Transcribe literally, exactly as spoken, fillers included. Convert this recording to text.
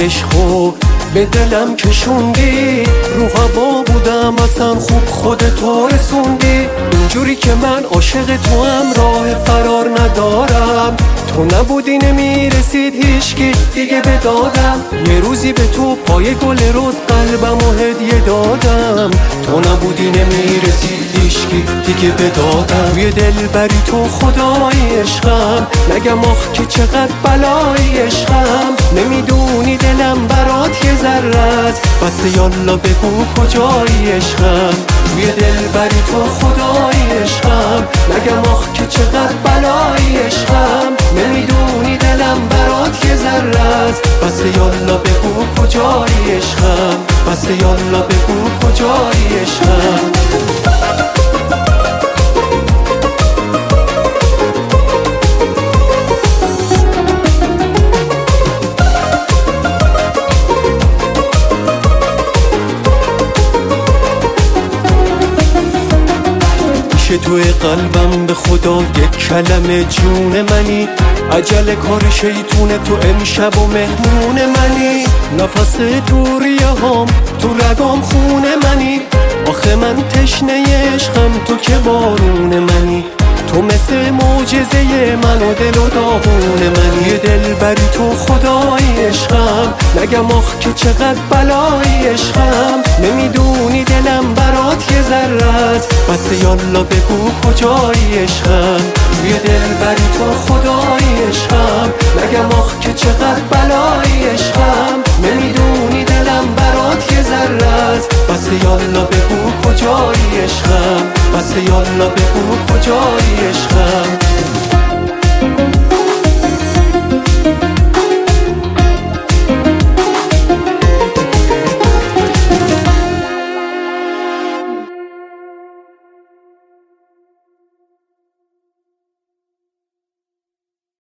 عشقو به دلم کشوندی، رو هوا بودم اصلا خوب خودتو رسوندی. اینجوری که من عاشق تو هم راه فرار ندارم، تو نبودی نمیرسید هیچکی دیگه به دادم. یه روزی به تو پای گل روز قلبمو هدیه دادم، تو نبودی نمیرسید هیچکی دیگه به دادم. توی دل بری تو خدای عشقم، نگم آخ که چقدر بلای عشقم. نمیدونی دلم برات یه ذره است، بس یالا بگو کجای عشقم. توی دل بری تو خدای عشقم، نگم آخ که چقدر بلای عشقم. نمیدونی دلم برات یه ذره است، بس یالا بگو کجای عشقم. بس یالا بگو کجای عشقم. توی قلبم به خدا یک کلمه جون منی، عجل کار شیطونه تو امشب و مهمون منی. نفس تو ریه هام تو رگام خون منی، آخه من تشنه عشقم تو که بارون منی. تو مثل معجزه من و دل و داغون منی. یه دل بری تو خدای عشقم، نگم آخ که چقدر بلای عشقم. نمیدونی دلم برات یه ذره است، بس یالا بگو کجای عشقم. توی دل بری تو خدای عشقم، نگم آخ که چقدر بلای عشقم. نمیدونی دلم برات یه ذره است، بس یالا بگو کجای عشقم. بس یالا بگو کجای عشقم.